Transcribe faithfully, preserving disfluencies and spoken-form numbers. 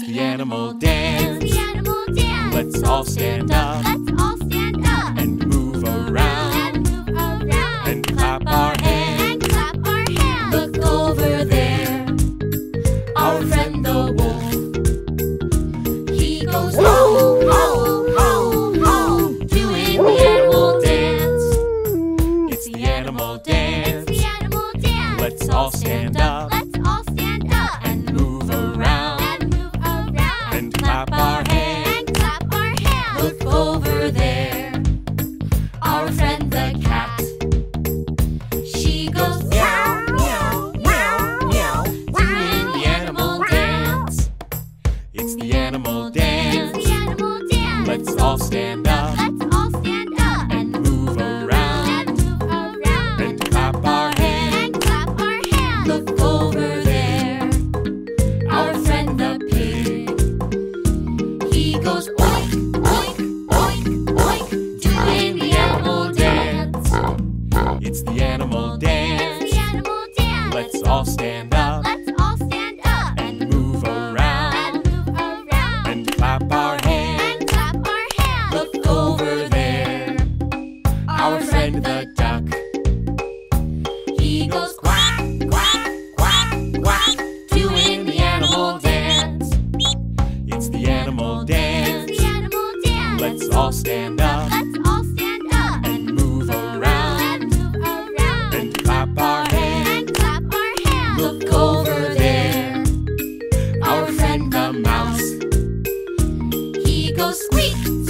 the animal dance. It's the animal dance. Let's all stand up Let's all stand up and move around and move around and clap our hands. and clap our hands. Look over there, our friend the wolf. He goes ho, ho, ho, ho, doing the animal dance. It's the animal dance. It's the animal dance. Let's all stand up Let's all stand up and move around and move around and clap our hands. and clap our hands. Look over there, our friend the cat. She goes meow, meow, meow, meow, doing the animal dance. It's the animal dance. It's the animal dance. Let's all stand up Let's all stand up and move around and move around and clap our hands. and clap our hands. Look over there, our friend the pig. He goes oink, oink, oink, oink, doing the animal dance. It's the animal dance. It's the animal dance. Let's all stand up Let's all stand up and move around and move around and clap our hands. and clap our hands. Look over there, our friend the duck. He goes quack, quack, quack, quack, doing the animal dance. It's the animal dance. It's the animal dance. Let's all stand up Let's all stand up and move around and move around and clap our hands. and clap our hands. Look over there, our friend the mouse. He goes squeak,